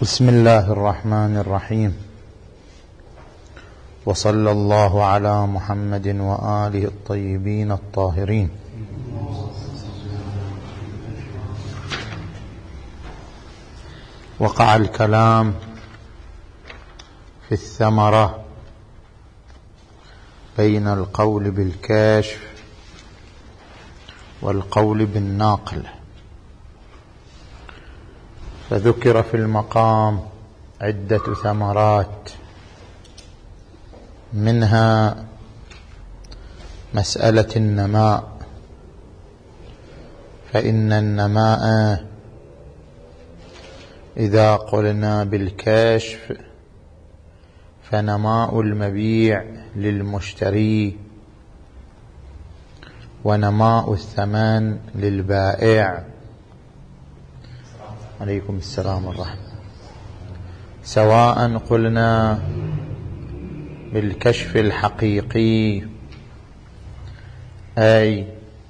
بسم الله الرحمن الرحيم، وصلى الله على محمد وآله الطيبين الطاهرين. وقع الكلام في الثمرة بين القول بالكشف والقول بالناقل، فذكر في المقام عدة ثمرات، منها مسألة النماء، فإن النماء إذا قلنا بالكشف فنماء المبيع للمشتري ونماء الثمن للبائع. عليكم السلام ورحمة. سواء قلنا بالكشف الحقيقي أي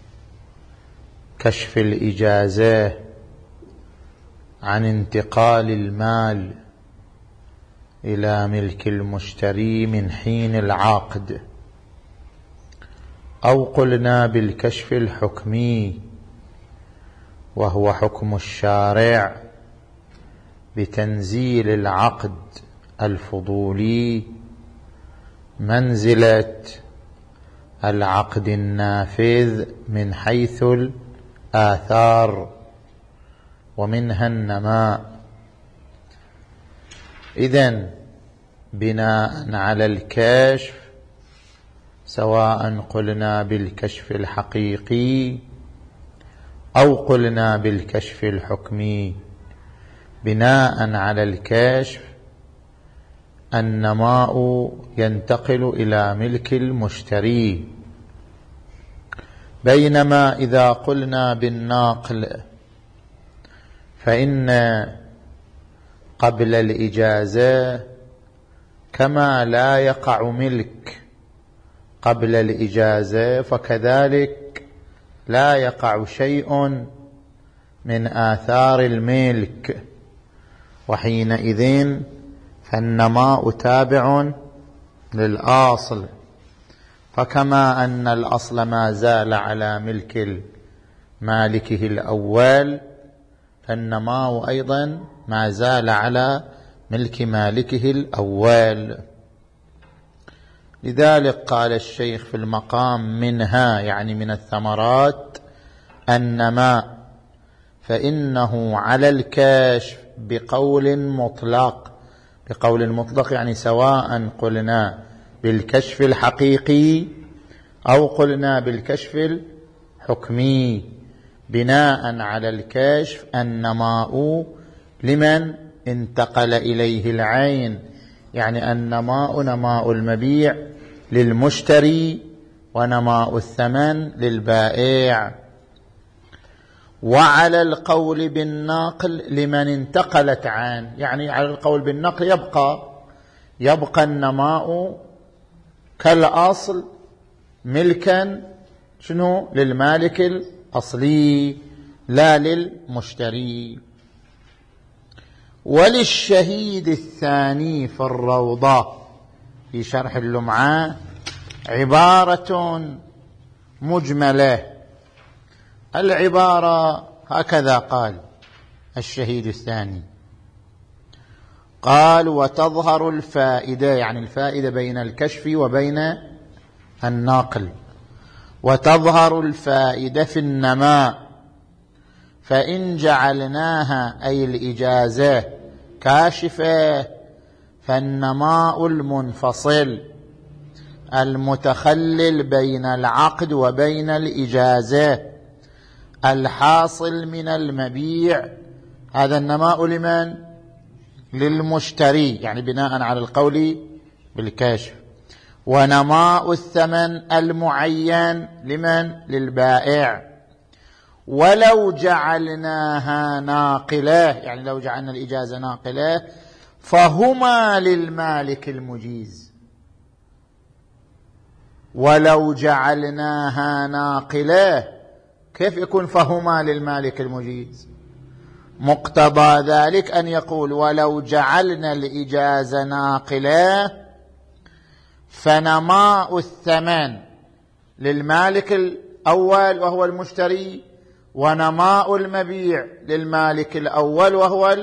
كشف الإجازة عن انتقال المال إلى ملك المشتري من حين العقد، أو قلنا بالكشف الحكمي وهو حكم الشارع بتنزيل العقد الفضولي منزلة العقد النافذ من حيث الآثار، ومنها النماء. إذن بناء على الكشف، سواء قلنا بالكشف الحقيقي أو قلنا بالكشف الحكمي، بناء على الكشف النماء ينتقل إلى ملك المشتري، بينما إذا قلنا بالناقل فإن قبل الإجازة كما لا يقع ملك قبل الإجازة فكذلك لا يقع شيء من آثار الملك، وحينئذ فالنماء تابع للأصل، فكما أن الأصل ما زال على ملك مالكه الأول فالنماء أيضا ما زال على ملك مالكه الأول. لذلك قال الشيخ في المقام منها، يعني من الثمرات، النماء، فإنه على الكشف بقول مطلق. بقول مطلق يعني سواء قلنا بالكشف الحقيقي أو قلنا بالكشف الحكمي، بناء على الكشف النماء لمن انتقل إليه العين، يعني النماء نماء المبيع للمشتري ونماء الثمن للبائع. وعلى القول بالنقل لمن انتقلت عنه، يعني على القول بالنقل يبقى النماء كالأصل ملكا للمالك الأصلي لا للمشتري. وللشهيد الثاني في الروضة في شرح اللمعة عبارة مجملة. العبارة هكذا قال الشهيد الثاني، قال: وتظهر الفائدة، يعني الفائدة بين الكشف وبين الناقل، وتظهر الفائدة في النماء، فإن جعلناها أي الإجازة كاشفة فالنماء المنفصل المتخلل بين العقد وبين الإجازة الحاصل من المبيع، هذا النماء لمن؟ للمشتري، يعني بناء على القول بالكشف. ونماء الثمن المعين لمن؟ للبائع. ولو جعلناها ناقلة، يعني لو جعلنا الإجازة ناقلة فهما للمالك المجيز. ولو جعلناها ناقلة كيف يكون فهما للمالك المجيز؟ مقتضى ذلك أن يقول ولو جعلنا الإجازة ناقلة فنماء الثمن للمالك الأول وهو المشتري، ونماء المبيع للمالك الأول وهو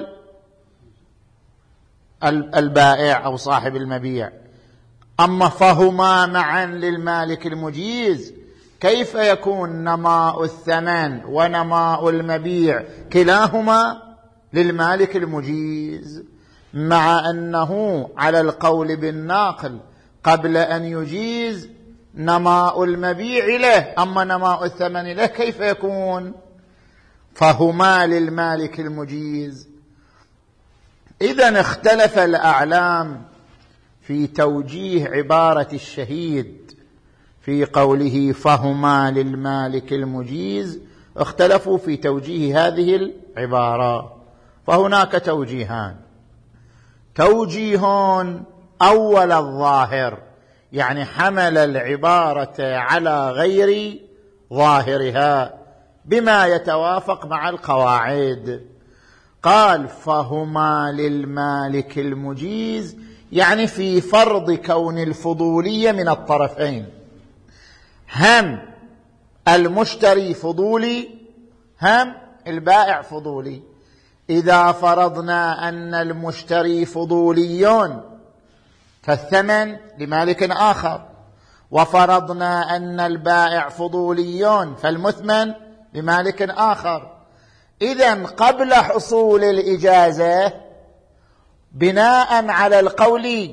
البائع أو صاحب المبيع. أما فهما معا للمالك المجيز، كيف يكون نماء الثمن ونماء المبيع كلاهما للمالك المجيز، مع أنه على القول بالناقل قبل أن يجيز نماء المبيع له، أما نماء الثمن له كيف يكون؟ فهما للمالك المجيز. إذن اختلف الأعلام في توجيه عبارة الشهيد في قوله فهما للمالك المجيز، اختلفوا في توجيه هذه العبارة، فهناك توجيهان. توجيه أول الظاهر، يعني حمل العبارة على غير ظاهرها بما يتوافق مع القواعد. قال فهما للمالك المجيز، يعني في فرض كون الفضولية من الطرفين، هم المشتري فضولي هم البائع فضولي. إذا فرضنا أن المشتري فضولي فالثمن لمالك آخر، وفرضنا أن البائع فضولي فالمثمن لمالك آخر. إذن قبل حصول الإجازة بناء على القول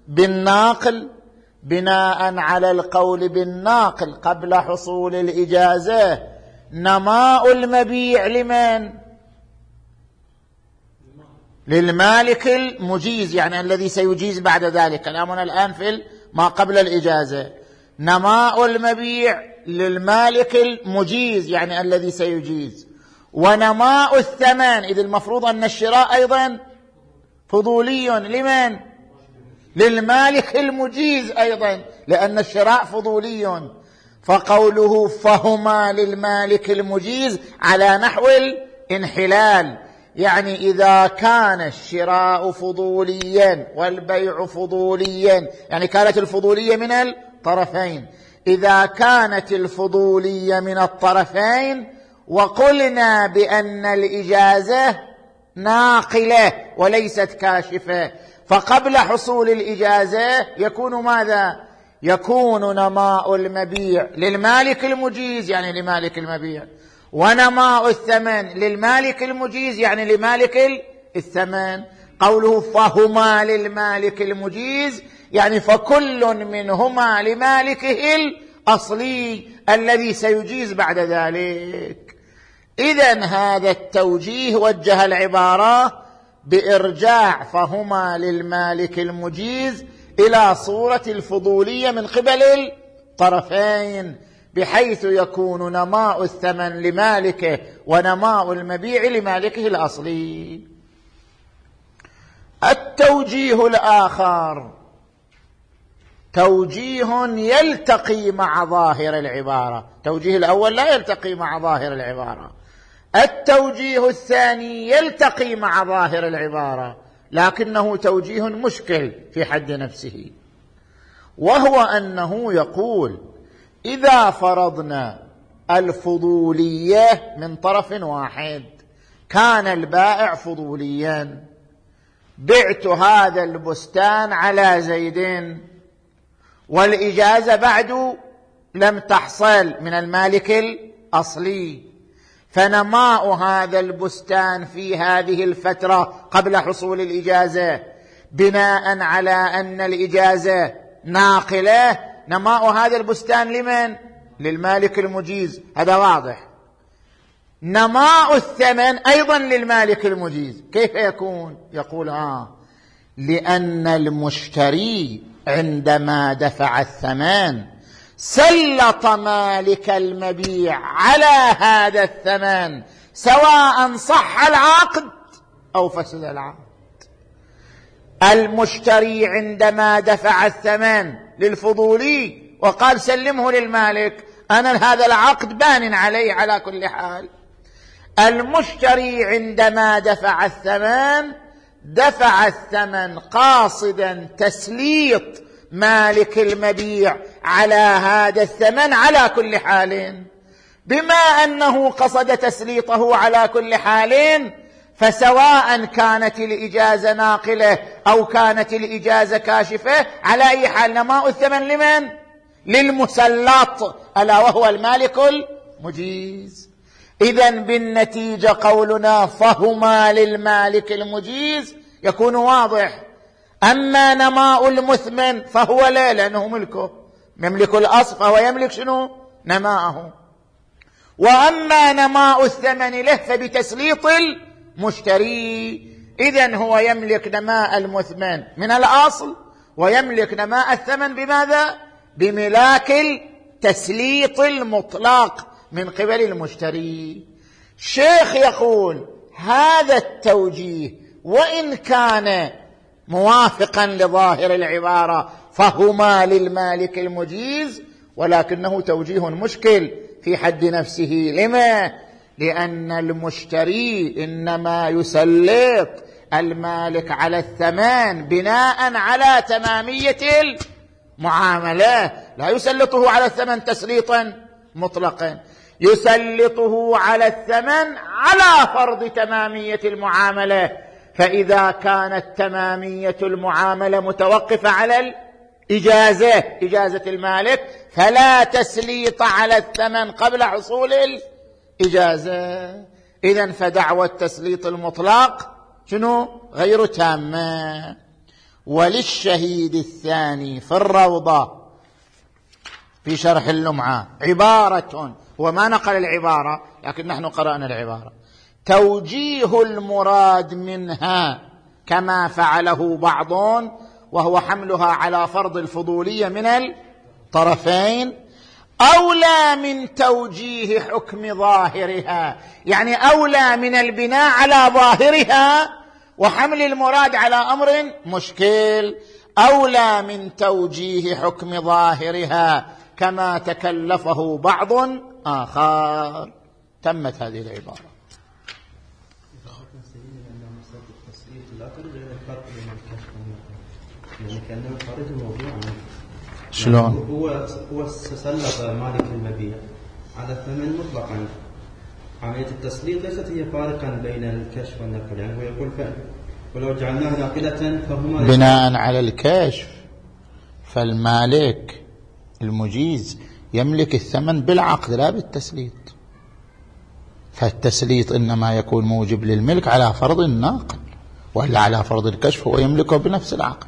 بالناقل قبل حصول الإجازة نماء المبيع لمن؟ للمالك المجيز، يعني الذي سيجيز بعد ذلك. كلامنا الآن في ما قبل الإجازة. نماء المبيع للمالك المجيز، يعني الذي سيجيز. ونماء الثمن، إذ المفروض أن الشراء أيضا فضولي لمن؟ للمالك المجيز أيضا، لأن الشراء فضولي. فقوله فهما للمالك المجيز على نحو الانحلال، يعني إذا كان الشراء فضوليا والبيع فضوليا، يعني كانت الفضولية من الطرفين، إذا كانت الفضولية من الطرفين وقلنا بأن الإجازة ناقلة وليست كاشفة، فقبل حصول الإجازة يكون ماذا؟ يكون نماء المبيع للمالك المجيز، يعني لمالك المبيع، ونماء الثمن للمالك المجيز، يعني لمالك الثمن. قوله فهما للمالك المجيز، يعني فكل منهما لمالكه الأصلي الذي سيجيز بعد ذلك. إذن هذا التوجيه وجه العبارة بإرجاع فهما للمالك المجيز إلى صورة الفضولية من قبل الطرفين، بحيث يكون نماء الثمن لمالكه ونماء المبيع لمالكه الأصلي. التوجيه الآخر توجيه يلتقي مع ظاهر العبارة. التوجيه الأول لا يلتقي مع ظاهر العبارة، التوجيه الثاني يلتقي مع ظاهر العبارة، لكنه توجيه مشكل في حد نفسه، وهو أنه يقول إذا فرضنا الفضولية من طرف واحد، كان البائع فضوليا، بعت هذا البستان على زيد، والإجازة بعد لم تحصل من المالك الأصلي، فنماء هذا البستان في هذه الفترة قبل حصول الإجازة بناء على أن الإجازة ناقلة، نماء هذا البستان لمن؟ للمالك المجيز، هذا واضح. نماء الثمن أيضا للمالك المجيز، كيف يكون؟ يقول لأن المشتري عندما دفع الثمن سلط مالك المبيع على هذا الثمن، سواء صح العقد أو فسد العقد. المشتري عندما دفع الثمن للفضولي وقال سلمه للمالك، أنا هذا العقد بان علي على كل حال، المشتري عندما دفع الثمن قاصدا تسليط مالك المبيع على هذا الثمن على كل حال. بما أنه قصد تسليطه على كل حال، فسواء كانت الإجازة ناقلة أو كانت الإجازة كاشفة، على أي حال نماء الثمن لمن؟ للمسلط، ألا وهو المالك المجيز. إذن بالنتيجة قولنا فهما للمالك المجيز يكون واضح. أما نماء المثمن فهو لا، لأنه ملكه، يملك الأصل، فهو يملك شنو؟ نماءه. وأما نماء الثمن له فبتسليط المشتري، إذن هو يملك نماء المثمن من الأصل، ويملك نماء الثمن بماذا؟ بملاك التسليط المطلق من قبل المشتري. الشيخ يقول هذا التوجيه وإن كان موافقا لظاهر العبارة فهما للمالك المجيز، ولكنه توجيه مشكل في حد نفسه. لما؟ لأن المشتري إنما يسلط المالك على الثمن بناء على تمامية المعاملة، لا يسلطه على الثمن تسليطا مطلقا، يسلطه على الثمن على فرض تمامية المعاملة. فإذا كانت تمامية المعاملة متوقفة على إجازة المالك، فلا تسليط على الثمن قبل حصول الإجازة. إذن فدعوى التسليط المطلق شنو؟ غير تامة. وللشهيد الثاني في الروضة في شرح اللمعة عبارة، وما نقل العبارة لكن نحن قرأنا العبارة، توجيه المراد منها كما فعله بعضون، وهو حملها على فرض الفضولية من الطرفين، أولى من توجيه حكم ظاهرها، يعني أولى من البناء على ظاهرها وحمل المراد على أمر مشكل، أولى من توجيه حكم ظاهرها كما تكلفه بعض آخر. تمت هذه العبارة. كأنه خارج الموضوع. شلون؟ هو سلط مالك المبيع على الثمن مطلقا. عملية التسليط ليست هي فارقا بين الكشف والنقل، يعني هو يقول ولو جعلناه ناقلة فهما بناء على الكشف، فالمالك المجيز يملك الثمن بالعقد لا بالتسليط، فالتسليط إنما يكون موجب للملك على فرض الناقل، وإلا على فرض الكشف هو يملكه بنفس العقد،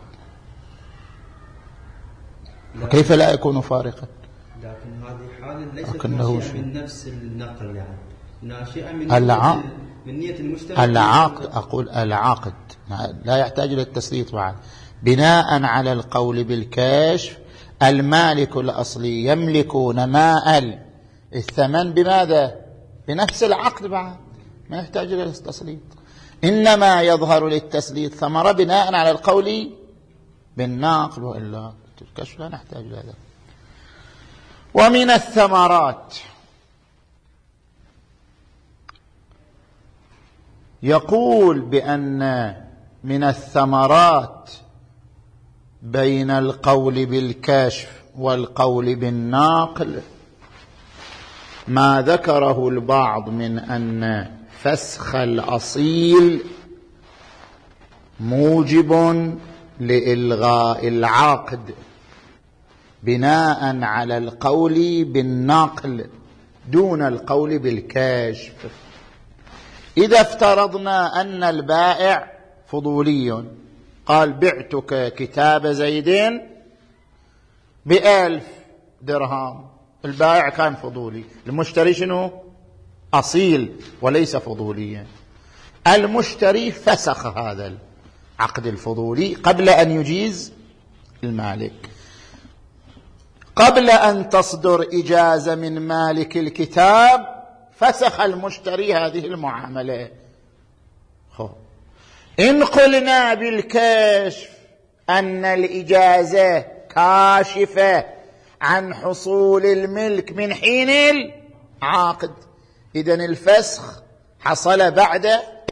كيف لا يكون فارقا؟ لكن هذه حالة ليست ناشئة من نفس النقل، يعني ناشئة من نية المشتري. العقد، أقول العقد لا يحتاج إلى التسليط بعد. بناء على القول بالكشف المالك الأصلي يملك نماء الثمن بماذا؟ بنفس العقد بعد، ما يحتاج إلى التسليط. إنما يظهر للتسليط ثمرة بناء على القول بالناقل، وإلا الكشف لا نحتاج إلى هذا. ومن الثمرات يقول بأن من الثمرات بين القول بالكشف والقول بالناقل ما ذكره البعض من أن فسخ الأصيل موجب لإلغاء العقد بناء على القول بالنقل دون القول بالكشف. إذا افترضنا أن البائع فضولي، قال بعتك كتاب زيدين ب1,000 درهم، البائع كان فضولي، المشتري شنو؟ أصيل وليس فضوليا. المشتري فسخ هذا العقد الفضولي قبل أن يجيز المالك، قبل أن تصدر إجازة من مالك الكتاب فسخ المشتري هذه المعاملة. إن قلنا بالكشف أن الإجازة كاشفة عن حصول الملك من حين العقد، إذن الفسخ حصل بعد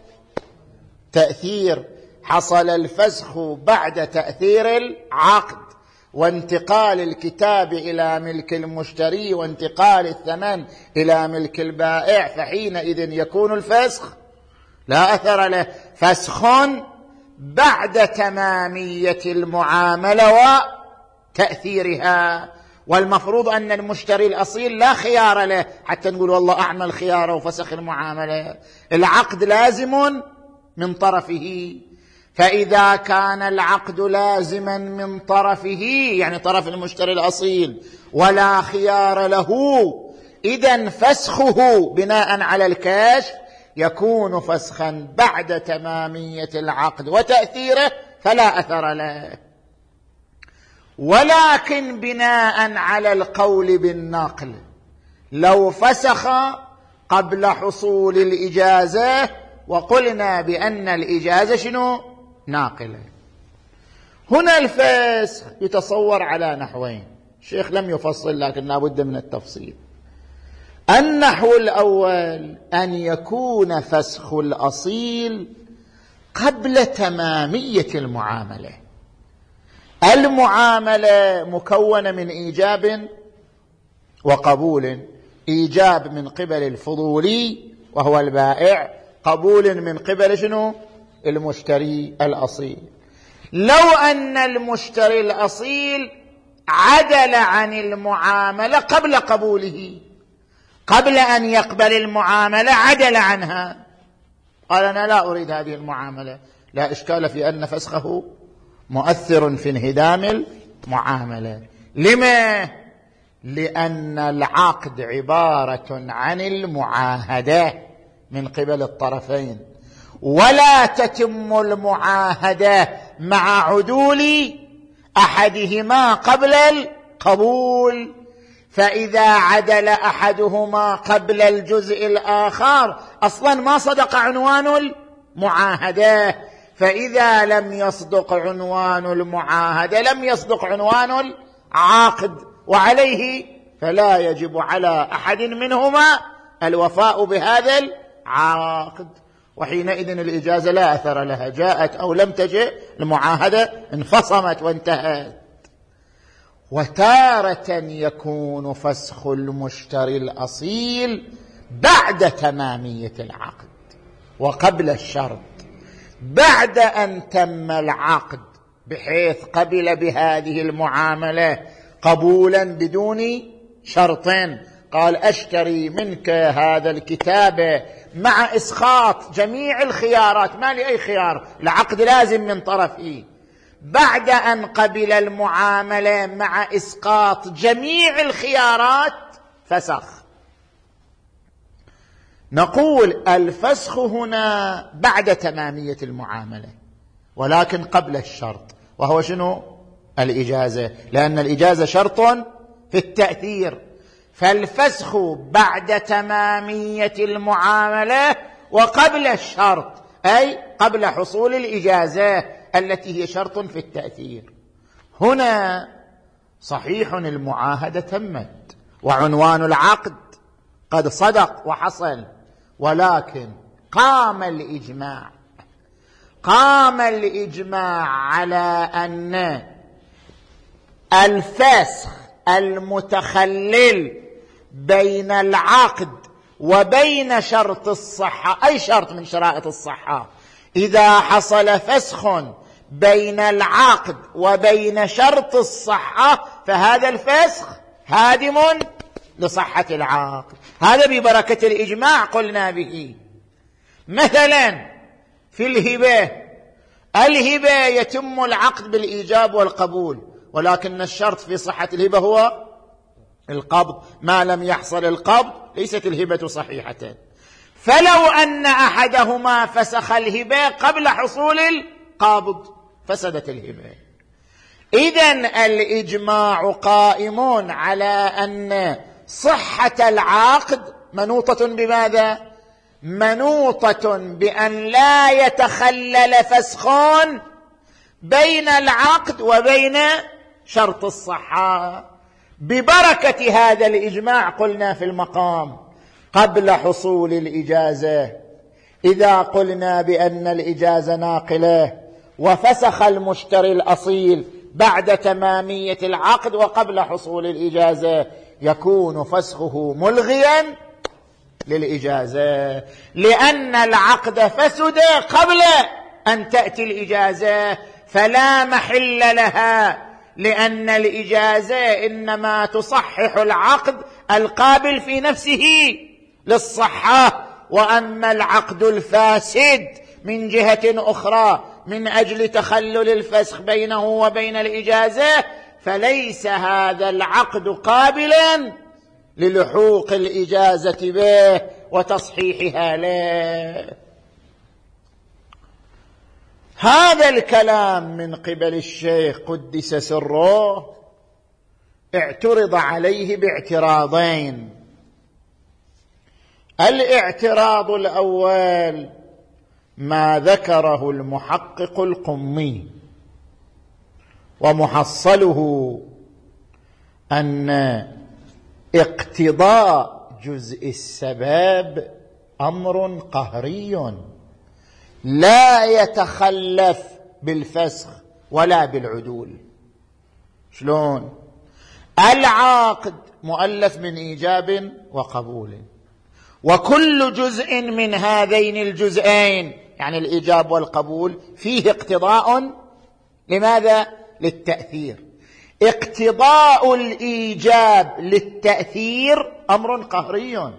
تأثير، حصل الفسخ بعد تأثير العقد وانتقال الكتاب إلى ملك المشتري وانتقال الثمن إلى ملك البائع، فحينئذ يكون الفسخ لا أثر له، فسخ بعد تمامية المعاملة وتأثيرها. والمفروض أن المشتري الأصيل لا خيار له حتى نقول والله أعمل خياره وفسخ المعاملة، العقد لازم من طرفه، فإذا كان العقد لازما من طرفه يعني طرف المشتري الأصيل ولا خيار له، إذن فسخه بناء على الكشف يكون فسخا بعد تمامية العقد وتأثيره فلا أثر له. ولكن بناء على القول بالنقل لو فسخ قبل حصول الإجازة، وقلنا بأن الإجازة شنو؟ ناقلة. هنا الفسخ يتصور على نحوين، الشيخ لم يفصل لكن لابد من التفصيل. النحو الأول أن يكون فسخ الأصيل قبل تمامية المعاملة. المعاملة مكونة من إيجاب وقبول، إيجاب من قبل الفضولي وهو البائع، قبول من قبل شنو؟ المشتري الأصيل. لو أن المشتري الأصيل عدل عن المعاملة قبل قبوله، قبل أن يقبل المعاملة عدل عنها، قال أنا لا أريد هذه المعاملة، لا إشكال في أن فسخه مؤثر في انهدام المعاملة. لما؟ لأن العقد عبارة عن المعاهدة من قبل الطرفين، ولا تتم المعاهدة مع عدول أحدهما قبل القبول، فإذا عدل أحدهما قبل الجزء الآخر أصلا ما صدق عنوان المعاهدة، فإذا لم يصدق عنوان المعاهدة لم يصدق عنوان العقد، وعليه فلا يجب على أحد منهما الوفاء بهذا العقد، وحينئذ الإجازة لا أثر لها، جاءت أو لم تجئ المعاهدة انفصمت وانتهت. وتارة يكون فسخ المشتري الأصيل بعد تمامية العقد وقبل الشرط، بعد أن تم العقد بحيث قبل بهذه المعاملة قبولا بدون شرطين، قال أشتري منك هذا الكتاب مع إسقاط جميع الخيارات، ما لي أي خيار، العقد لازم من طرفي، بعد أن قبل المعاملة مع إسقاط جميع الخيارات فسخ. نقول الفسخ هنا بعد تمامية المعاملة ولكن قبل الشرط، وهو شنو؟ الإجازة، لأن الإجازة شرط في التأثير، فالفسخ بعد تمامية المعاملة وقبل الشرط، أي قبل حصول الإجازة التي هي شرط في التأثير. هنا صحيح المعاهدة تمت وعنوان العقد قد صدق وحصل، ولكن قام الإجماع على أن الفسخ المتخلل بين العقد وبين شرط الصحة، أي شرط من شرائط الصحة، إذا حصل فسخ بين العقد وبين شرط الصحة فهذا الفسخ هادم لصحة العقد. هذا ببركة الإجماع قلنا به. مثلا في الهبة يتم العقد بالإيجاب والقبول، ولكن الشرط في صحة الهبة هو القبض، ما لم يحصل القبض ليست الهبة صحيحة. فلو أن أحدهما فسخ الهبة قبل حصول القبض فسدت الهبة. إذن الإجماع قائم على أن صحة العقد منوطة بماذا؟ منوطة بأن لا يتخلل فسخ بين العقد وبين شرط الصحة. ببركة هذا الإجماع قلنا في المقام قبل حصول الإجازة إذا قلنا بأن الإجازة ناقلة وفسخ المشتري الأصيل بعد تمامية العقد وقبل حصول الإجازة، يكون فسخه ملغيا للإجازة، لأن العقد فسد قبل أن تأتي الإجازة، فلا محل لها، لأن الإجازة إنما تصحح العقد القابل في نفسه للصحة. وأما العقد الفاسد من جهة أخرى من أجل تخلل الفسخ بينه وبين الإجازة، فليس هذا العقد قابلا للحوق الإجازة به وتصحيحها له. هذا الكلام من قبل الشيخ قدس سره اعترض عليه باعتراضين. الاعتراض الأول ما ذكره المحقق القمي، ومحصله أن اقتضاء جزء السبب أمر قهري لا يتخلف بالفسخ ولا بالعدول. شلون؟ العقد مؤلف من إيجاب وقبول، وكل جزء من هذين الجزئين يعني الإيجاب والقبول فيه اقتضاء. لماذا؟ للتأثير. اقتضاء الإيجاب للتأثير أمر قهري،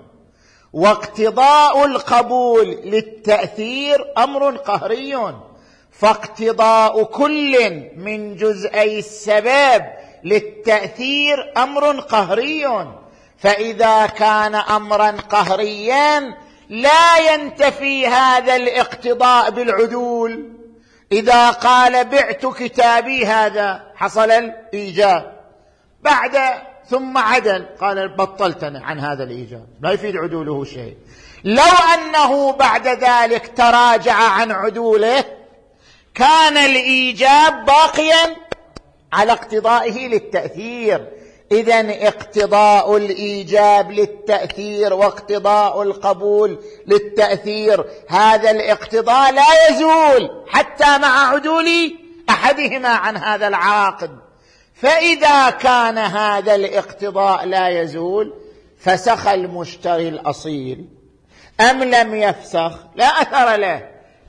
واقتضاء القبول للتأثير أمر قهري، فاقتضاء كل من جزئي السبب للتأثير أمر قهري. فإذا كان أمرا قهريا لا ينتفي هذا الاقتضاء بالعدول. إذا قال بعت كتابي هذا حصل الإيجاب، بعد ثم عدل قال بطلتنا عن هذا الإيجاب، لا يفيد عدوله شيء. لو أنه بعد ذلك تراجع عن عدوله كان الإيجاب باقيا على اقتضائه للتأثير. إذن اقتضاء الإيجاب للتأثير واقتضاء القبول للتأثير، هذا الاقتضاء لا يزول حتى مع عدول أحدهما عن هذا العاقد. فإذا كان هذا الاقتضاء لا يزول، فسخ المشتري الأصيل أم لم يفسخ لا أثر له.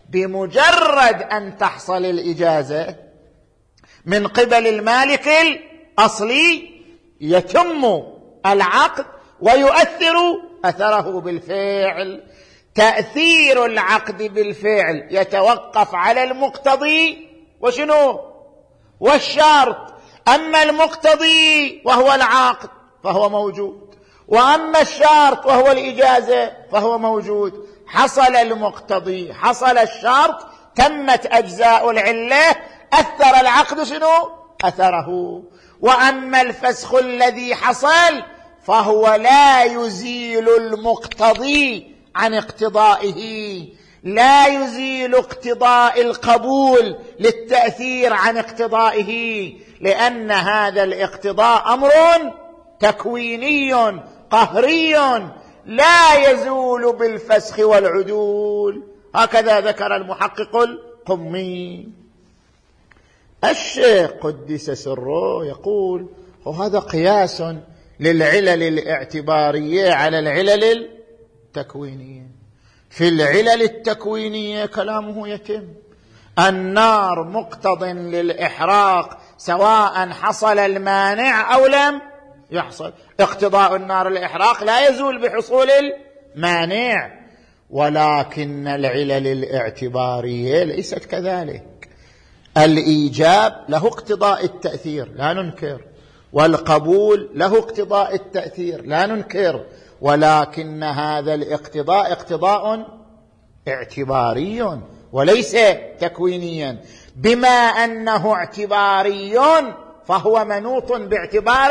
بمجرد أن تحصل الإجازة من قبل المالك الأصلي يتم العقد ويؤثر أثره بالفعل. تأثير العقد بالفعل يتوقف على المقتضي وشنو؟ والشرط. أما المقتضي وهو العقد فهو موجود، وأما الشرط وهو الإجازة فهو موجود. حصل المقتضي حصل الشرط، تمت أجزاء العلة، أثر العقد شنو؟ أثره. وأما الفسخ الذي حصل فهو لا يزيل المقتضي عن اقتضائه، لا يزيل اقتضاء القبول للتأثير عن اقتضائه، لأن هذا الاقتضاء أمر تكويني قهري لا يزول بالفسخ والعدول. هكذا ذكر المحقق القمي. الشيخ قدس سره يقول وهذا قياس للعلل الاعتبارية على العلل التكوينية. في العلل التكوينية كلامه يتم. النار مقتض للإحراق سواء حصل المانع أو لم يحصل. اقتضاء النار الإحراق لا يزول بحصول المانع. ولكن العلل الاعتبارية ليست كذلك. الإيجاب له اقتضاء التأثير لا ننكر، والقبول له اقتضاء التأثير لا ننكر، ولكن هذا الاقتضاء اقتضاء اعتباري وليس تكوينيا. بما أنه اعتباري فهو منوط باعتبار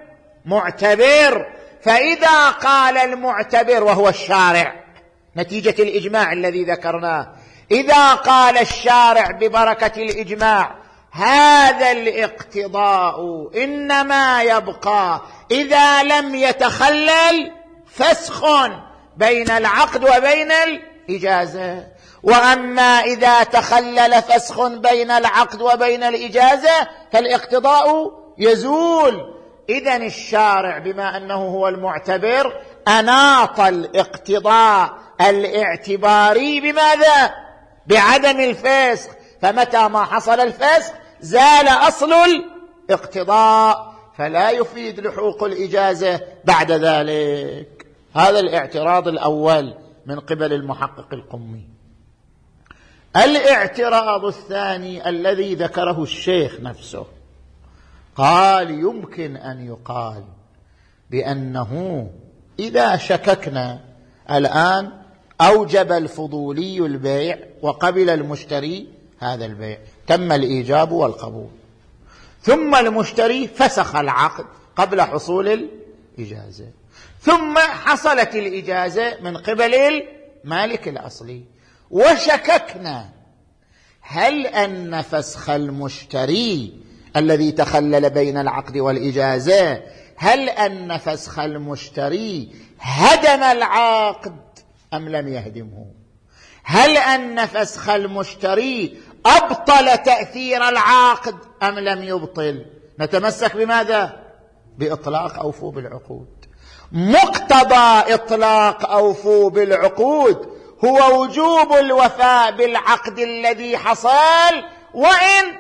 المعتبر. فإذا قال المعتبر وهو الشارع نتيجة الإجماع الذي ذكرناه، إذا قال الشارع ببركة الإجماع هذا الاقتضاء إنما يبقى إذا لم يتخلل فسخ بين العقد وبين الإجازة. وأما إذا تخلل فسخ بين العقد وبين الإجازة فالاقتضاء يزول. إذن الشارع بما أنه هو المعتبر أناط الاقتضاء الاعتباري بماذا؟ بعدم الفسخ، فمتى ما حصل الفسخ زال أصل الاقتضاء، فلا يفيد لحوق الإجازة بعد ذلك. هذا الاعتراض الأول من قبل المحقق القمي. الاعتراض الثاني الذي ذكره الشيخ نفسه، قال يمكن أن يقال بأنه إذا شككنا الآن أوجب الفضولي البيع وقبل المشتري هذا البيع، تم الإيجاب والقبول، ثم المشتري فسخ العقد قبل حصول الإجازة، ثم حصلت الإجازة من قبل المالك الأصلي، وشككنا هل أن فسخ المشتري الذي تخلل بين العقد والإجازة، هل أن فسخ المشتري هدم العقد أم لم يهدمه؟ هل أن فسخ المشتري أبطل تأثير العقد أم لم يبطل؟ نتمسك بماذا؟ بإطلاق أوفوا بالعقود. مقتضى إطلاق أوفوا بالعقود هو وجوب الوفاء بالعقد الذي حصل وإن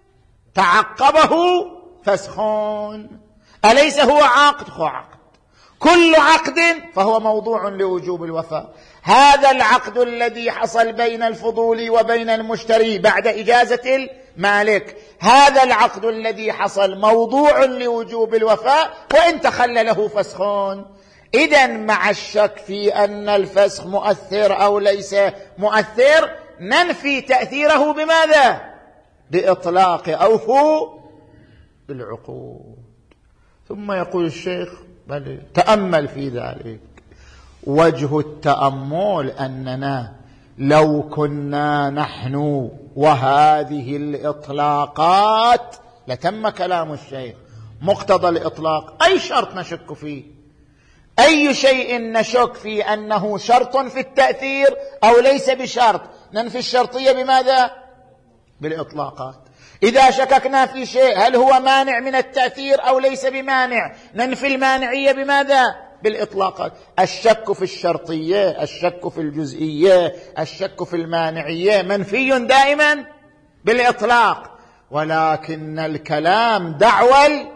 تعقبه فسخون. أليس هو عقد؟ هو عقد، كل عقد فهو موضوع لوجوب الوفاء. هذا العقد الذي حصل بين الفضولي وبين المشتري بعد إجازة المالك، هذا العقد الذي حصل موضوع لوجوب الوفاء وإن تخلله فسخون. إذن مع الشك في أن الفسخ مؤثر أو ليس مؤثر ننفي تأثيره بماذا؟ بإطلاق أوفوا بالعقود. ثم يقول الشيخ بل تأمل في ذلك. وجه التأمل أننا لو كنا نحن وهذه الإطلاقات لتم كلام الشيخ. مقتضى الإطلاق أي شرط نشك فيه؟ أي شيء نشك فيه أنه شرط في التأثير أو ليس بشرط؟ ننفي الشرطية بماذا؟ بالإطلاقات. إذا شككنا في شيء هل هو مانع من التأثير أو ليس بمانع، ننفي المانعية بماذا؟ بالإطلاقات. الشك في الشرطية، الشك في الجزئية، الشك في المانعية منفي دائما بالإطلاق. ولكن الكلام دعوى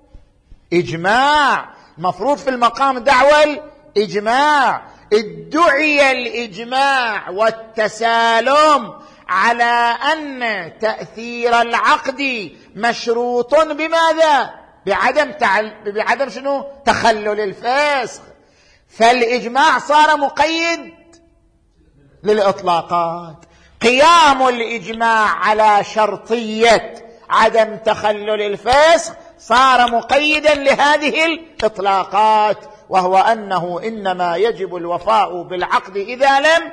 الإجماع، مفروض في المقام دعوى الإجماع. ادعي الإجماع والتسالم على أن تأثير العقد مشروط بماذا؟ بعدم شنو؟ تخلل الفسخ. فالإجماع صار مقيد للإطلاقات. قيام الإجماع على شرطية عدم تخلل الفسخ صار مقيدا لهذه الإطلاقات، وهو أنه إنما يجب الوفاء بالعقد إذا لم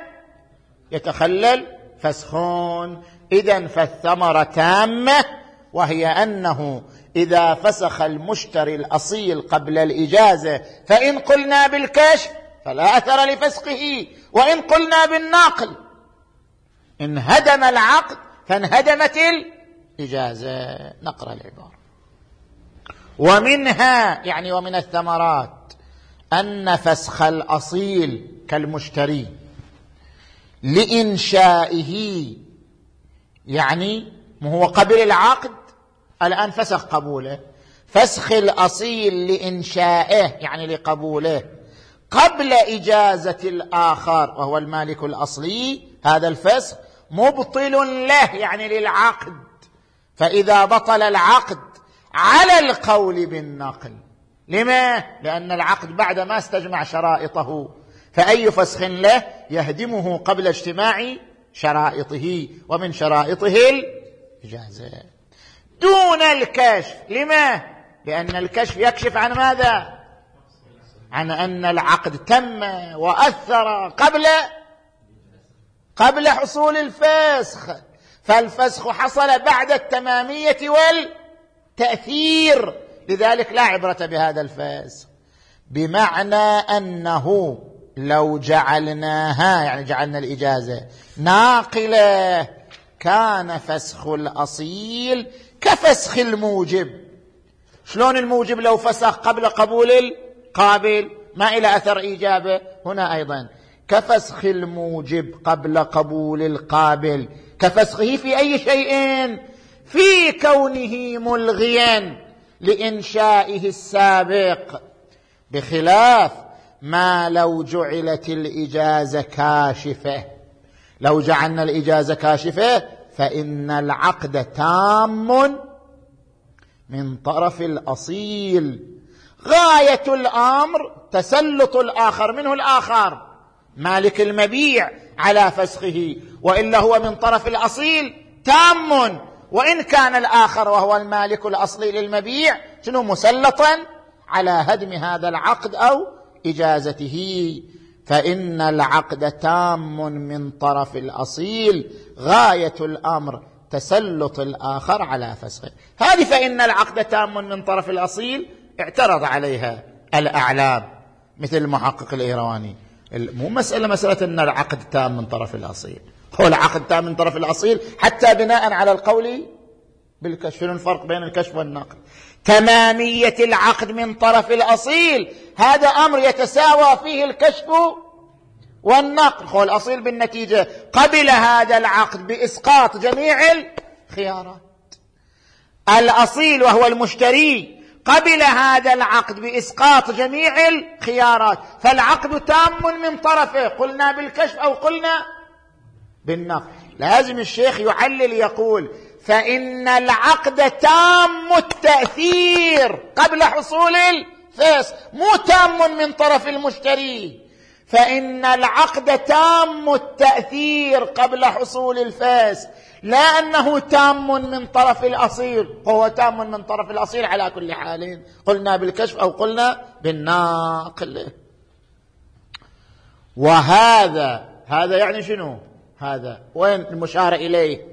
يتخلل فسخون. إذن فالثمرة تامة، وهي أنه إذا فسخ المشتري الأصيل قبل الإجازة فإن قلنا بالكشف فلا أثر لفسخه، وإن قلنا بالنقل انهدم العقد فانهدمت الإجازة. نقرأ العبارة. ومنها يعني ومن الثمرات أن فسخ الأصيل كالمشتري لإنشائه، يعني هو قبل العقد الآن فسخ قبوله، فسخ الأصيل لإنشائه يعني لقبوله قبل إجازة الآخر وهو المالك الأصلي، هذا الفسخ مبطل له يعني للعقد. فإذا بطل العقد على القول بالنقل، لما؟ لأن العقد بعد ما استجمع شرائطه، فأي فسخ له يهدمه قبل اجتماع شرائطه، ومن شرائطه الإجازة دون الكشف. لما؟ لأن الكشف يكشف عن ماذا؟ عن أن العقد تم وأثر قبل حصول الفسخ، فالفسخ حصل بعد التمامية والتأثير، لذلك لا عبرة بهذا الفسخ. بمعنى أنه لو جعلناها يعني جعلنا الإجازة ناقلة كان فسخ الأصيل كفسخ الموجب. شلون الموجب لو فسخ قبل قبول القابل ما إلى أثر إيجابه؟ هنا أيضا كفسخ الموجب قبل قبول القابل كفسخه في أي شيء؟ في كونه ملغيا لإنشائه السابق، بخلاف ما لو جعلت الإجازة كاشفة. لو جعلنا الإجازة كاشفة فإن العقد تام من طرف الأصيل، غاية الأمر تسلط الآخر منه الآخر مالك المبيع على فسخه، وإلا هو من طرف الأصيل تام، وإن كان الآخر وهو المالك الأصلي للمبيع شنو مسلطا على هدم هذا العقد أو إجازته. فإن العقد تام من طرف الأصيل، غاية الأمر تسلط الآخر على فسخه. هذه فإن العقد تام من طرف الأصيل اعترض عليها الأعلام مثل المحقق الإيرواني. مو مسألة أن العقد تام من طرف الأصيل، هو العقد تام من طرف الأصيل حتى بناء على القول بالكشف. شنو الفرق بين الكشف والنقل؟ تمامية العقد من طرف الأصيل هذا أمر يتساوى فيه الكشف والنقل. هو الأصيل بالنتيجة قبل هذا العقد بإسقاط جميع الخيارات، الأصيل وهو المشتري قبل هذا العقد بإسقاط جميع الخيارات، فالعقد تام من طرفه، قلنا بالكشف أو قلنا بالنقل. لازم الشيخ يعلل يقول فإن العقد تام التأثير قبل حصول الفسخ، مو تام من طرف المشتري. فإن العقد تام التأثير قبل حصول الفسخ، لا أنه تام من طرف الأصيل. هو تام من طرف الأصيل على كل حال، قلنا بالكشف أو قلنا بالناقل. وهذا يعني شنو؟ هذا وين المشار إليه؟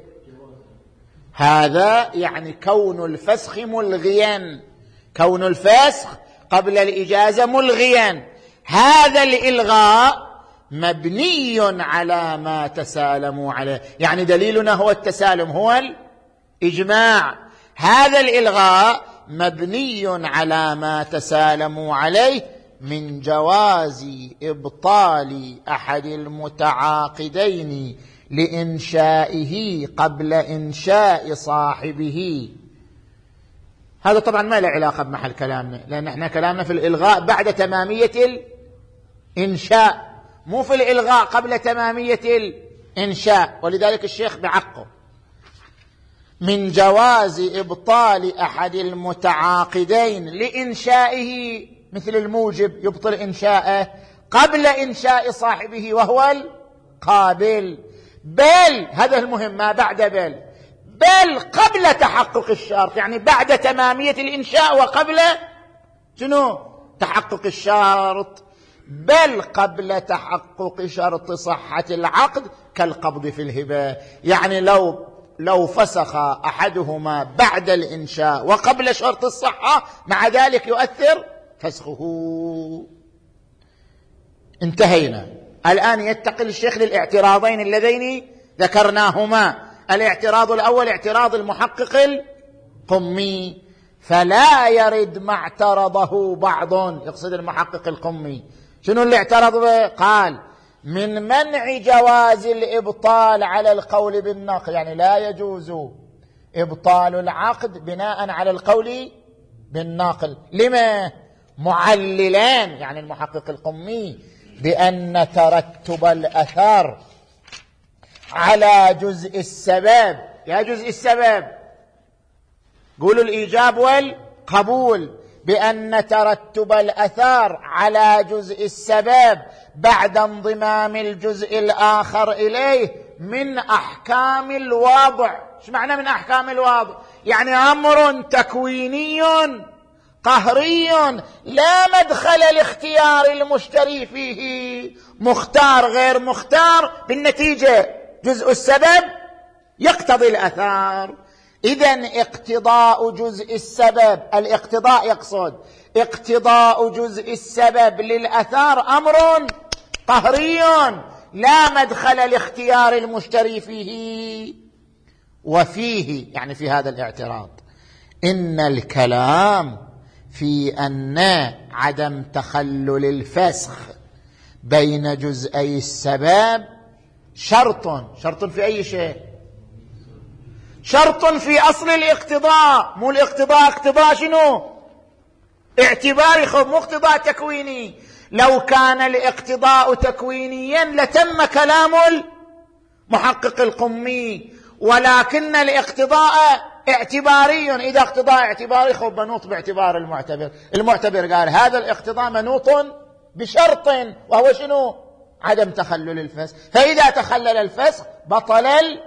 هذا يعني كون الفسخ ملغيا، كون الفسخ قبل الإجازة ملغيا. هذا الإلغاء مبني على ما تسالموا عليه، يعني دليلنا هو التسالم، هو الإجماع. هذا الإلغاء مبني على ما تسالموا عليه من جواز إبطال أحد المتعاقدين لإنشائه قبل إنشاء صاحبه. هذا طبعا ما له علاقة بمحل كلامنا، لأن احنا كلامنا في الإلغاء بعد تمامية الإنشاء، مو في الإلغاء قبل تمامية الإنشاء. ولذلك الشيخ بعقه من جواز إبطال أحد المتعاقدين لإنشائه، مثل الموجب يبطل إنشاءه قبل إنشاء صاحبه وهو القابل، بل هذا المهم ما بعد بل قبل تحقق الشرط، يعني بعد تمامية الإنشاء وقبل شنو؟ تحقق الشرط، بل قبل تحقق شرط صحة العقد كالقبض في الهبة. يعني لو فسخ أحدهما بعد الإنشاء وقبل شرط الصحة مع ذلك يؤثر فسخه. انتهينا. الآن يتقل الشيخ للاعتراضين اللذين ذكرناهما. الاعتراض الأول اعتراض المحقق القمي، فلا يرد ما اعترضه بعض، يقصد المحقق القمي. شنو اللي اعترض به؟ قال من منع جواز الإبطال على القول بالنقل، يعني لا يجوز إبطال العقد بناء على القول بالنقل. لما؟ معللان، يعني المحقق القمي، بأن ترتب الأثر على جزء السبب. يا جزء السبب قولوا الإيجاب والقبول، بأن ترتب الأثر على جزء السبب بعد انضمام الجزء الآخر إليه من أحكام الوضع. ايش معنى من أحكام الوضع؟ يعني أمر تكويني قهري لا مدخل لاختيار المشتري فيه، مختار غير مختار، بالنتيجة جزء السبب يقتضي الأثار. إذن اقتضاء جزء السبب، الاقتضاء يقصد اقتضاء جزء السبب للأثار أمر قهري لا مدخل لاختيار المشتري فيه. وفيه يعني في هذا الاعتراض إن الكلام في أن عدم تخلل الفسخ بين جزئي السبب شرط في أي شيء؟ شرط في أصل الاقتضاء. مو الاقتضاء اقتضاء شنو؟ اعتباري، مو اقتضاء تكويني. لو كان الاقتضاء تكوينيا لتم كلام المحقق القمي، ولكن الاقتضاء اعتباري. إذا اقتضاء اعتباري منوط باعتبار المعتبر قال هذا الاقتضاء منوط بشرط، وهو شنو؟ عدم تخلل الفسخ. فإذا تخلل الفسخ بطل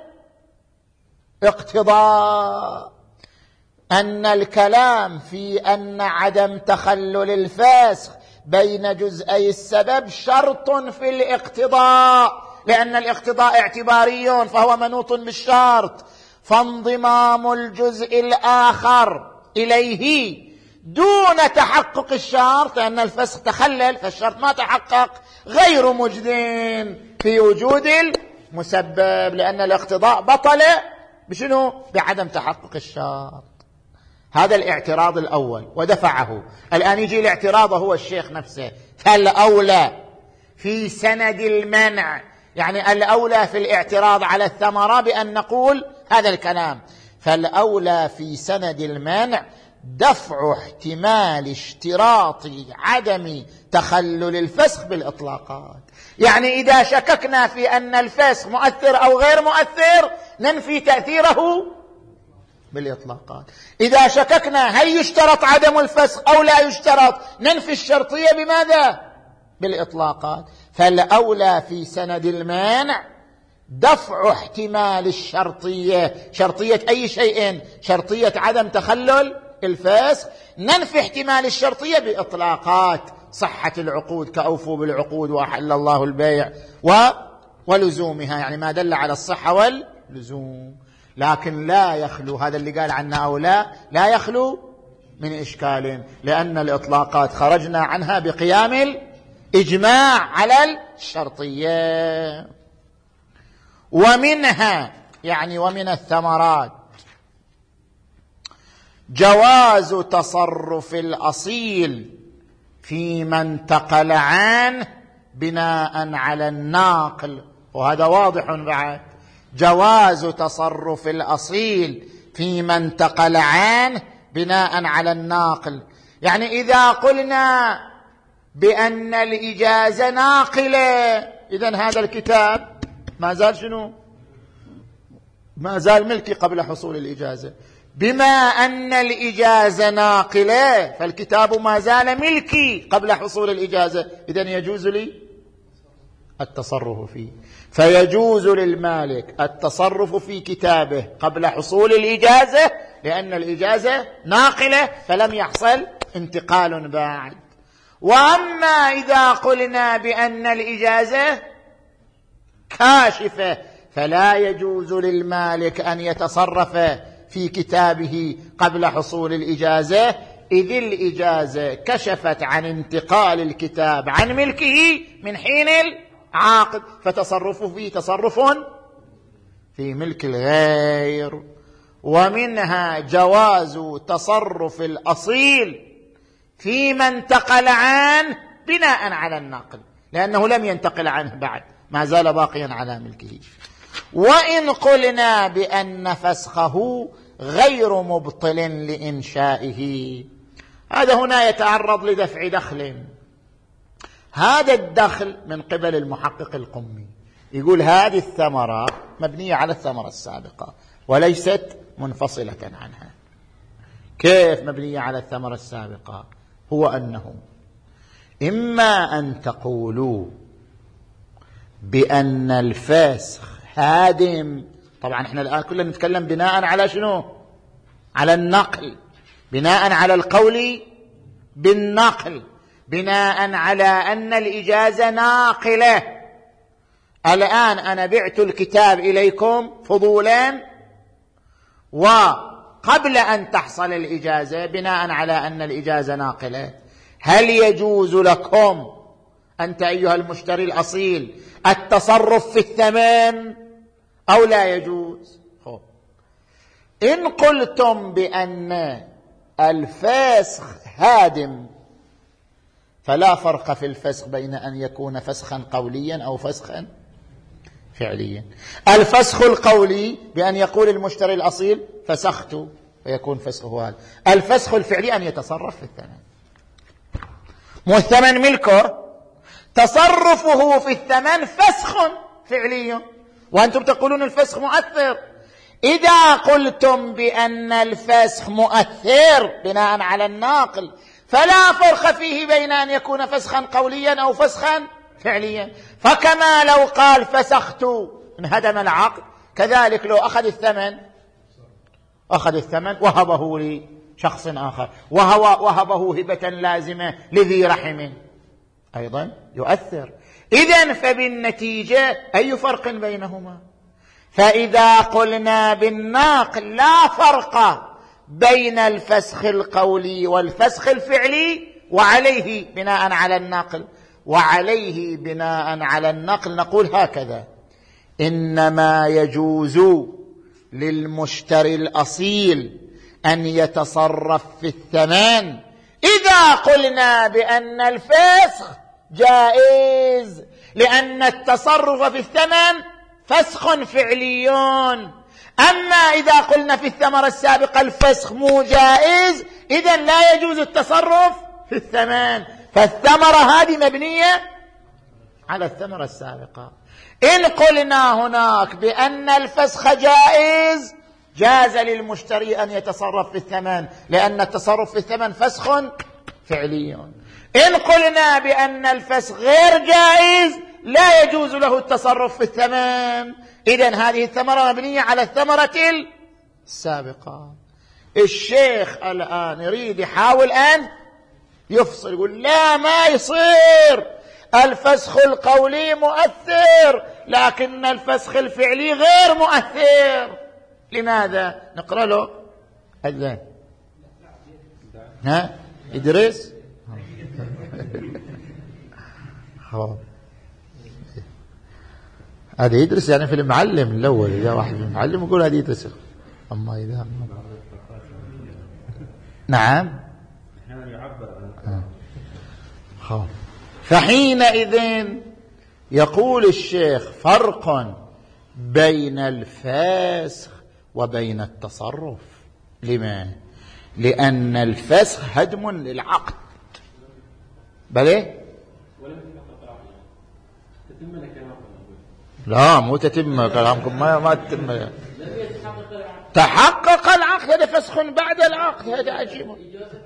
الاقتضاء. أن الكلام في أن عدم تخلل الفسخ بين جزئي السبب شرط في الاقتضاء، لأن الاقتضاء اعتباري فهو منوط بالشرط، فانضمام الجزء الآخر إليه دون تحقق الشرط، لأن الفسخ تخلل فالشرط ما تحقق، غير مجد في وجود المسبب، لأن الاقتضاء بطل بشنو؟ بعدم تحقق الشرط. هذا الاعتراض الأول ودفعه. الآن يجي الاعتراض هو الشيخ نفسه. فالأولى في سند المنع، يعني الأولى في الاعتراض على الثمرة بأن نقول هذا الكلام. فالأولى في سند المنع دفع احتمال اشتراط عدم تخلل الفسخ بالإطلاقات. يعني إذا شككنا في أن الفسخ مؤثر أو غير مؤثر ننفي تأثيره بالإطلاقات. إذا شككنا هل يشترط عدم الفسخ أو لا يشترط ننفي الشرطية بماذا؟ بالإطلاقات. فالأولى في سند المانع دفع احتمال الشرطية. شرطية أي شيء؟ شرطية عدم تخلل الفسخ. ننفي احتمال الشرطية بإطلاقات صحة العقود كأوفوا بالعقود وأحل الله البيع ولزومها، يعني ما دل على الصحة واللزوم. لكن لا يخلو، هذا اللي قال عنه أو لا يخلو من إشكال، لأن الإطلاقات خرجنا عنها بقيام الإجماع على الشرطية. ومنها يعني ومن الثمرات جواز تصرف الأصيل فيما انتقل عنه بناء على الناقل، وهذا واضح بعد. جواز تصرف الأصيل فيما انتقل عنه بناء على الناقل، يعني إذا قلنا بأن الإجازة ناقلة إذن هذا الكتاب ما زال شنو؟ ما زال ملكي قبل حصول الإجازة. بما أن الإجازة ناقلة فالكتاب ما زال ملكي قبل حصول الإجازة، إذن يجوز لي التصرف فيه. فيجوز للمالك التصرف في كتابه قبل حصول الإجازة، لأن الإجازة ناقلة فلم يحصل انتقال بعد. وأما إذا قلنا بأن الإجازة كاشفة فلا يجوز للمالك أن يتصرف في كتابه قبل حصول الإجازة، إذ الإجازة كشفت عن انتقال الكتاب عن ملكه من حين العقد، فتصرفه فيه تصرف في ملك الغير. ومنها جواز تصرف الأصيل فيما انتقل عنه بناء على الناقل، لأنه لم ينتقل عنه بعد، ما زال باقيا على ملكه. وإن قلنا بأن فسخه غير مبطل لإنشائه، هذا هنا يتعرض لدفع دخل. هذا الدخل من قبل المحقق القمي، يقول هذه الثمرة مبنية على الثمرة السابقة وليست منفصلة عنها. كيف مبنية على الثمرة السابقة؟ هو أنه إما أن تقولوا بأن الفسخ هادم، طبعا احنا الآن كلنا نتكلم بناء على شنو؟ على النقل، بناء على القول بالنقل، بناء على أن الإجازة ناقلة. الآن أنا بعت الكتاب إليكم فضولا وقبل أن تحصل الإجازة، بناء على أن الإجازة ناقلة، هل يجوز لكم أنت أيها المشتري الأصيل التصرف في الثمن أو لا يجوز؟ إن قلتم بأن الفسخ هادم فلا فرق في الفسخ بين أن يكون فسخا قوليا أو فسخا فعليا. الفسخ القولي بأن يقول المشتري الأصيل فسخت فيكون فسخه هذا. الفسخ الفعلي أن يتصرف في الثمن، مو الثمن ملكه، تصرفه في الثمن فسخ فعلي، وأنتم تقولون الفسخ مؤثر. إذا قلتم بأن الفسخ مؤثر بناء على الناقل فلا فرق فيه بين أن يكون فسخا قوليا أو فسخا فعليا. فكما لو قال فسخت انهدم العقد، كذلك لو أخذ الثمن وهبه لشخص آخر وهبه هبة لازمة لذي رحم أيضا يؤثر. إذن فبالنتيجة أي فرق بينهما؟ فإذا قلنا بالناقل لا فرق بين الفسخ القولي والفسخ الفعلي وعليه بناء على النقل نقول هكذا: إنما يجوز للمشتري الأصيل أن يتصرف في الثمن إذا قلنا بأن الفسخ جائز، لأن التصرف في الثمن فسخ فعلي. أما إذا قلنا في الثمرة السابقة الفسخ مو جائز، إذن لا يجوز التصرف في الثمن، فالثمرة هذه مبنية على الثمرة السابقة. إن قلنا هناك بأن الفسخ جائز، جاز للمشتري أن يتصرف في الثمن، لأن التصرف في الثمن فسخ فعلي. إن قلنا بأن الفسخ غير جائز، لا يجوز له التصرف في الثمن، إذن هذه الثمرة مبنية على الثمرة السابقة. الشيخ الآن يريد يحاول أن يفصل، يقول لا ما يصير، الفسخ القولي مؤثر لكن الفسخ الفعلي غير مؤثر. لماذا؟ نقرأ له أذن إدريس هذا يدرس يعني في المعلم الأول، إذا واحد في المعلم يقول هذا يدرس. أما إذا نعم فحينئذ يقول الشيخ فرق بين الفسخ وبين التصرف. لما؟ لأن الفسخ هدم للعقد. بلى؟ لا مو تتم كلامكم، ما تتم. تحقق العقد، هذا فسخ بعد العقد، هذا عجيب.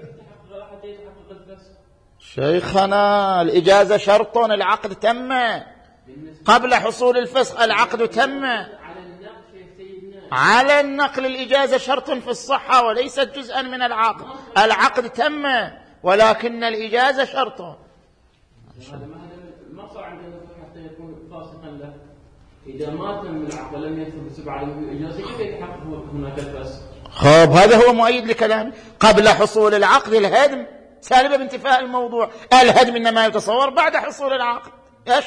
شيخنا الإجازة شرط، العقد تم قبل حصول الفسخ، العقد تم على النقل. الإجازة شرط في الصحة وليست جزءا من العقد. العقد تم ولكن الإجازة شرط. ما صار عندنا حتى يكون فاسقا له إذا ما تم العقد ولم يثبت بعد الإجازة، كيف يتحقق هناك الفسق؟ خب هذا هو مؤيد لكلام قبل حصول العقد الهدم سالبة بانتفاء الموضوع. الهدم إنما يتصور بعد حصول العقد. يا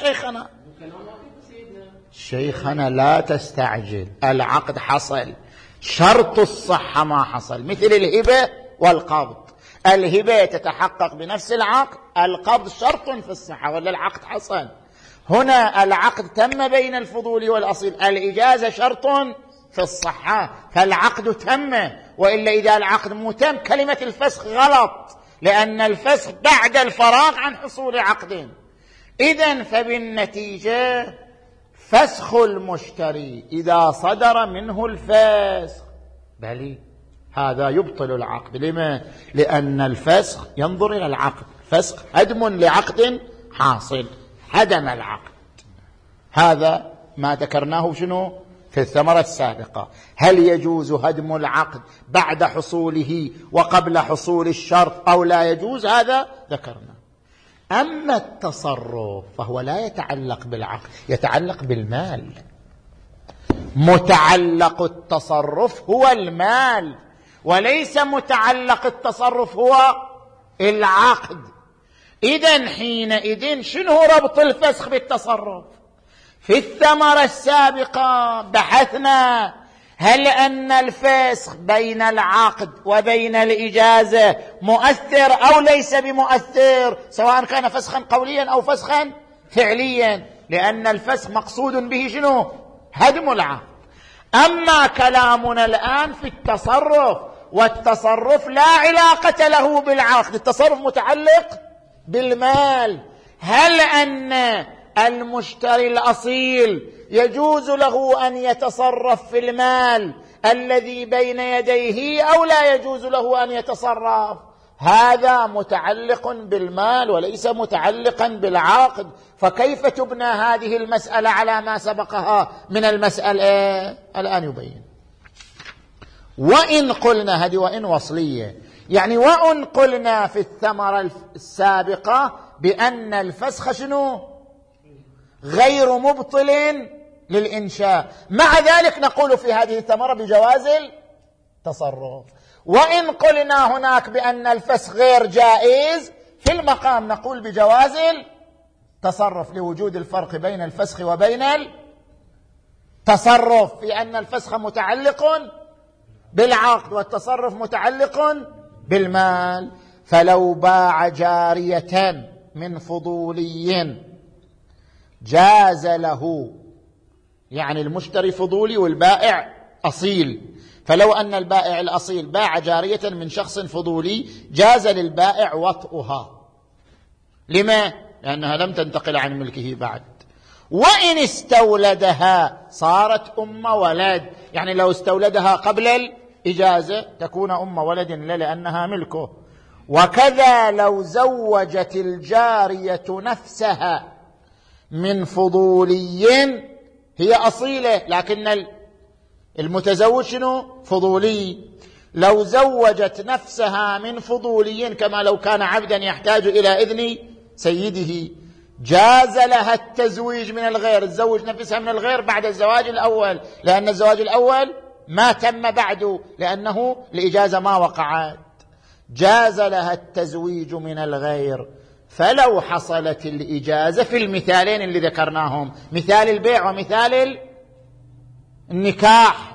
شيخنا لا تستعجل، العقد حصل، شرط الصحة ما حصل، مثل الهبة والقبض. الهبة تتحقق بنفس العقد، القبض شرط في الصحة ولا العقد حصل. هنا العقد تم بين الفضول والأصيل، الإجازة شرط في الصحة، فالعقد تم. وإلا إذا العقد مو تم كلمة الفسخ غلط، لأن الفسخ بعد الفراغ عن حصول عقد. إذن فبالنتيجة فسخ المشتري إذا صدر منه الفسخ بلي هذا يبطل العقد. لما؟ لأن الفسخ ينظر إلى العقد، فسخ هدم لعقد حاصل، هدم العقد. هذا ما ذكرناه شنو في الثمرة السابقة. هل يجوز هدم العقد بعد حصوله وقبل حصول الشرط أو لا يجوز؟ هذا ذكرنا. أما التصرف فهو لا يتعلق بالعقد، يتعلق بالمال. متعلق التصرف هو المال، وليس متعلق التصرف هو العقد. إذن حينئذ شنو ربط الفسخ بالتصرف؟ في الثمرة السابقة بحثنا هل أن الفسخ بين العقد وبين الإجازة مؤثر أو ليس بمؤثر، سواء كان فسخا قوليا أو فسخا فعليا، لأن الفسخ مقصود به شنو؟ هدم العقد. أما كلامنا الآن في التصرف، والتصرف لا علاقة له بالعقد، التصرف متعلق بالمال. هل أن المشتري الأصيل يجوز له أن يتصرف في المال الذي بين يديه أو لا يجوز له أن يتصرف؟ هذا متعلق بالمال وليس متعلقا بالعقد. فكيف تبنى هذه المسألة على ما سبقها من المسألة؟ الآن يبين. وإن قلنا، هذه وإن وصلية، يعني وإن قلنا في الثمرة السابقة بأن الفسخ شنو؟ غير مبطل للإنشاء، مع ذلك نقول في هذه الثمرة بجواز التصرف. وإن قلنا هناك بأن الفسخ غير جائز، في المقام نقول بجواز التصرف لوجود الفرق بين الفسخ وبين التصرف، في أن الفسخ متعلق بالعقد والتصرف متعلق بالمال. فلو باع جارية من فضولي جاز له، يعني المشتري فضولي والبائع أصيل، فلو أن البائع الأصيل باع جارية من شخص فضولي جاز للبائع وطئها. لما؟ لأنها لم تنتقل عن ملكه بعد. وإن استولدها صارت أم ولد، يعني لو استولدها قبل الإجازة تكون أم ولد لأنها ملكه. وكذا لو زوجت الجارية نفسها من فضولي، هي أصيلة لكن المتزوج شنو؟ فضولي. لو زوجت نفسها من فضولي كما لو كان عبدا يحتاج إلى إذن سيده، جاز لها التزويج من الغير، تزوج نفسها من الغير بعد الزواج الأول، لأن الزواج الأول ما تم بعده، لأنه الإجازة ما وقعت. جاز لها التزويج من الغير. فلو حصلت الإجازة في المثالين اللي ذكرناهم، مثال البيع ومثال النكاح،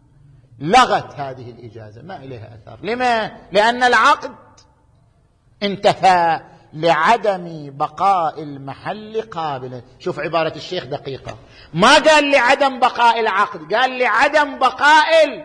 لغت هذه الإجازة، ما إليها أثر. لما؟ لأن العقد انتفى لعدم بقاء المحل قابلا. شوف عبارة الشيخ دقيقة، ما قال لعدم بقاء العقد، قال لعدم بقاء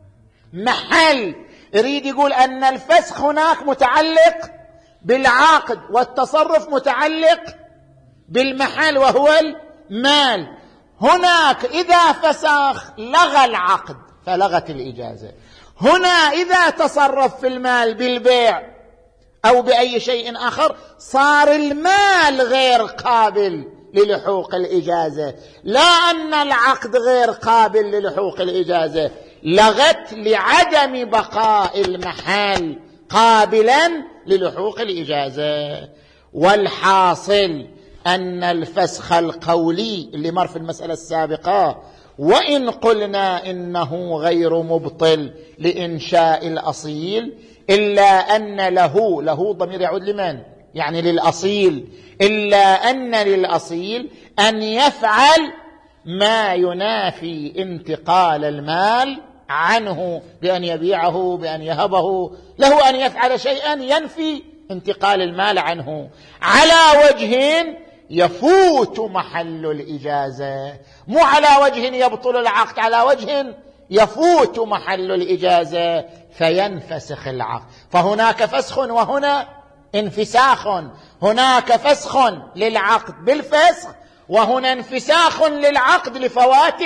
المحل. يريد يقول أن الفسخ هناك متعلق بالعقد والتصرف متعلق بالمحل وهو المال. هناك إذا فسخ لغى العقد فلغت الإجازة، هنا إذا تصرف في المال بالبيع أو بأي شيء آخر صار المال غير قابل للحوق الإجازة، لا أن العقد غير قابل للحوق الإجازة، لغت لعدم بقاء المحل قابلا للحوق الإجازة. والحاصل أن الفسخ القولي اللي مر في المسألة السابقة، وإن قلنا إنه غير مبطل لإنشاء الأصيل، إلا أن له ضمير يعود لمن؟ يعني للأصيل، إلا أن للأصيل أن يفعل ما ينافي انتقال المال عنه، بأن يبيعه، بأن يهبه، له أن يفعل شيئا ينفي انتقال المال عنه على وجه يفوت محل الإجازة، مو على وجه يبطل العقد، على وجه يفوت محل الإجازة فينفسخ العقد. فهناك فسخ وهنا انفساخ، هناك فسخ للعقد بالفسخ، وهنا انفساخ للعقد لفوات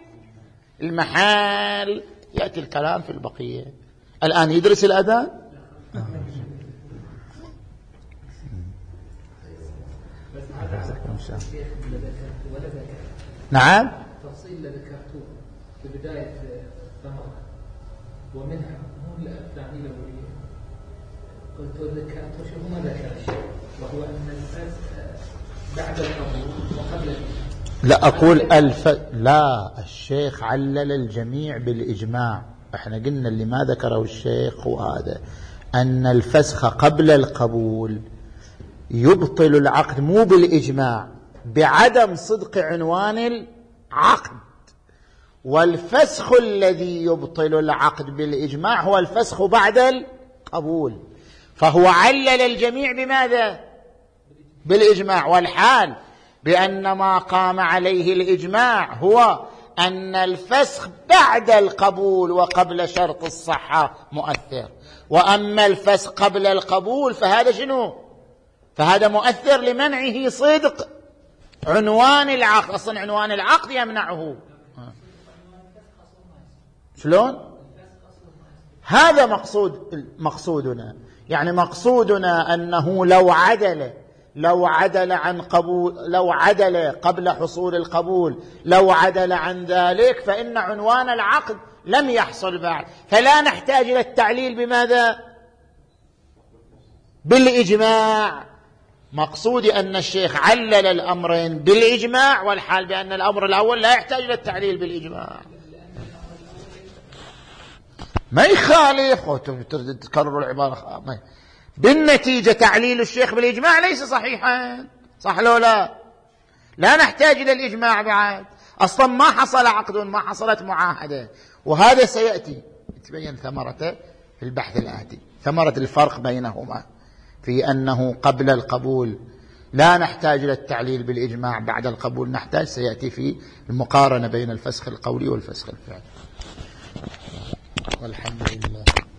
المحال. يأتي الكلام في البقية. الآن يدرس الأذان. نعم، التفصيل اللي ذكرته في بداية الثمرة ومنها هو التعديل الأولية، قلت ذكرت وشو ما ذكر الشيء، وهو أن الفسخ بعد القبول وقبل لا أقول لا، الشيخ علل الجميع بالإجماع. احنا قلنا اللي ما ذكره الشيخ هو هذا، أن الفسخ قبل القبول يبطل العقد مو بالإجماع، بعدم صدق عنوان العقد. والفسخ الذي يبطل العقد بالإجماع هو الفسخ بعد القبول، فهو علل الجميع بماذا؟ بالإجماع. والحال بأن ما قام عليه الإجماع هو أن الفسخ بعد القبول وقبل شرط الصحة مؤثر، وأما الفسخ قبل القبول فهذا شنو؟ فهذا مؤثر لمنعه صدق عنوان العقد. أصلا عنوان العقد يمنعه. شلون؟ هذا مقصودنا، يعني مقصودنا أنه لو عدل قبل حصول القبول، لو عدل عن ذلك، فإن عنوان العقد لم يحصل بعد، فلا نحتاج إلى التعليل بماذا؟ بالإجماع. مقصودي أن الشيخ علل الأمرين بالإجماع، والحال بأن الأمر الأول لا يحتاج إلى التعليل بالإجماع. ما يخالف تكرر العبارة. بالنتيجة تعليل الشيخ بالإجماع ليس صحيحا، صح لو لا نحتاج إلى الإجماع بعد. أصلا ما حصل عقد، ما حصلت معاهدة، وهذا سيأتي تبين ثمرته في البحث الآتي، ثمرة الفرق بينهما في أنه قبل القبول لا نحتاج إلى التعليل بالإجماع، بعد القبول نحتاج، سيأتي في المقارنة بين الفسخ القولي والفسخ الفعلي. والحمد لله.